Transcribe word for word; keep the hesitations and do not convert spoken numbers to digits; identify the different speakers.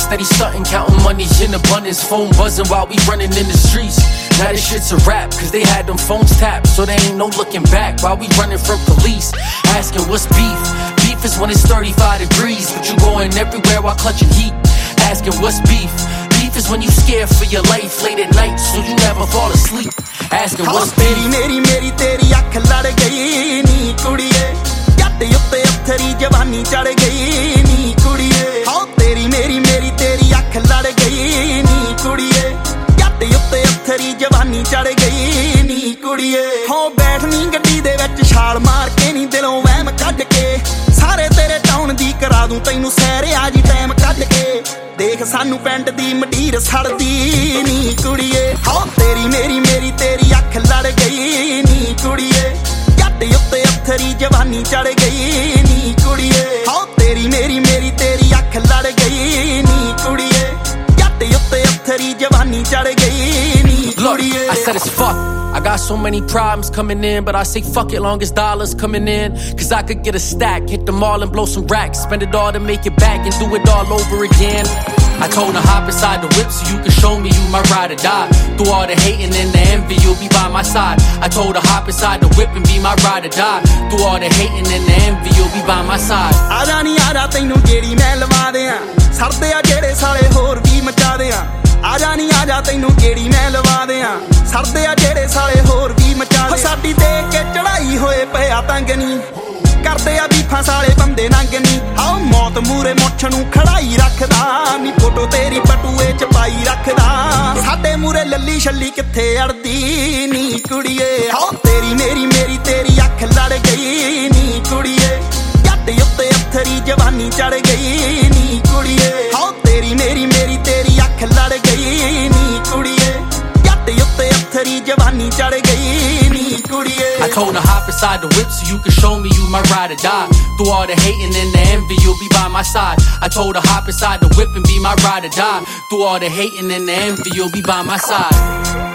Speaker 1: steady stunting, counting money in abundance. Phone buzzing while we running in the streets. Now this shit's a rap, cause they had them phones tapped, so there ain't no looking back while we running from police. Asking what's beef? Beef is when it's thirty-five degrees, but you going everywhere while clutching heat. Asking what's beef? Beef is when you scared for your life late at night, so you never fall asleep. Asking what's beef?
Speaker 2: Meri meri meri teri akh lad gayi ni kudiye, jat utte athari jawani chad gayi ni kudiye. How teri meri meri teri akh lad gayi ni kudiye, jat utte athari jawani chad gayi ni kudiye. Ho baithni gaddi de vich ਛਾਲ ਮਾਰ ਕੇ ਨੀ ਦਿਲੋਂ ਵਹਿਮ ਕੱਢ ਕੇ, ਸਾਰੇ ਤੇਰੇ town ਦੀ ਕਰਾ ਦੂੰ ਤੈਨੂੰ ਸੈਰ ਆ ਜੀ ਟਾਈਮ ਕੱਢ ਕੇ। ਦੇਖ ਸਾਨੂੰ ਪਿੰਡ ਦੀ ਮਟੀਰ ਸੜਦੀ ਨੀ ਕੁੜੀਏ, ਹਾਂ ਤੇਰੀ ਮੇਰੀ ਮੇਰੀ ਤੇਰੀ ਅੱਖ ਲੜ ਗਈ ਨੀ ਕੁੜੀਏ, ਜੱਟ ਉੱਤੇ ਅਥਰੀ ਜਵਾਨੀ ਚੜ ਗਈ ਨੀ ਕੁੜੀਏ। ਹਾਂ ਤੇਰੀ ਮੇਰੀ ਮੇਰੀ ਤੇਰੀ ਅੱਖ ਲੜ ਗਈ ਨੀ ਕੁੜੀਏ, ਜੱਟ ਉੱਤੇ ਅਥਰੀ ਜਵਾਨੀ ਚੜ ਗਈ ਨੀ ਕੁੜੀਏ।
Speaker 1: I said it's fuck. I got so many problems coming in, but I say fuck it long as dollars coming in. Cause I could get a stack, hit them all and blow some racks, spend it all to make it back and do it all over again. I told her hop inside the whip so you can show me you my ride or die. Through all the hating and the envy, you'll be by my side. I told her hop inside the whip and be my ride or die. Through all the hating and the envy, you'll be by my side.
Speaker 2: ਆਜਾ ਨੀ ਆਜਾ ਤੈਨੂੰ ਜਿਹੜੀ ਮੈਂ ਲਵਾ ਦਿਆਂ, ਸਰਦੇ ਆ ਜਿਹੜੇ ਸਾਲੇ ਹੋਰ ਵੀ ਮਚਾ ਦਿਆਂ। ਆਜਾ ਨੀ ਆਜਾ ਤੈਨੂੰ ਕਿਹੜੀ ਮੈਂ ਲਵਾ ਦਿਆਂ, ਸਰਦੇ ਆ ਜਿਹੜੇ ਸਾਲੇ ਹੋਰ ਵੀ ਮਚਾ ਦੇ। ਸਾਡੀ ਦੇਖ ਕੇ ਚੜਾਈ ਹੋਏ ਪਿਆ ਤੰਗ ਨੀ, ਕਰਦੇ ਆ ਬੀਫਾਂ ਸਾਲੇ ਬੰਦੇ ਨੰਗ ਨੀ। ਆਹ ਮੌਤ ਮੂਰੇ ਮੁੱਛ ਨੂੰ ਖੜਾਈ ਰੱਖਦਾ ਨੀ, ਫੋਟੋ ਤੇਰੀ ਬਟੂਏ ਚ ਪਾਈ ਰੱਖਦਾ। ਸਾਡੇ ਮੂਰੇ ਲੱਲੀ ਛੱਲੀ ਕਿੱਥੇ ਅੜਦੀ ਨੀ ਕੁੜੀਏ, ਆਹ ਤੇਰੀ ਮੇਰੀ ਮੇਰੀ ਤੇਰੀ ਅੱਖ ਲੜ ਗਈ ਨੀ ਕੁੜੀਏ, ਜੱਟ ਉੱਤੇ ਅਥਰੀ ਜਵਾਨੀ ਚੜ ਗਈ ਨੀ ਕੁੜੀਏ। ਆਹ ਤੇਰੀ ਮੇਰੀ ਮੇਰੀ ਤੇਰੀ ਅੱਖ ਲੜ ਗਈ ਨੀ ਕੁੜੀਏ, ਜੱਟ ਉੱਤੇ ਅਥਰੀ ਜਵਾਨੀ ਚੜ ਗਈ ਨੀ ਕੁੜੀਏ।
Speaker 1: I told her hop inside the whip so you can show me you my ride or die. Through all the hating and the envy, you'll be by my side. I told her hop inside the whip and be my ride or die. Through all the hating and the envy, you'll be by my side.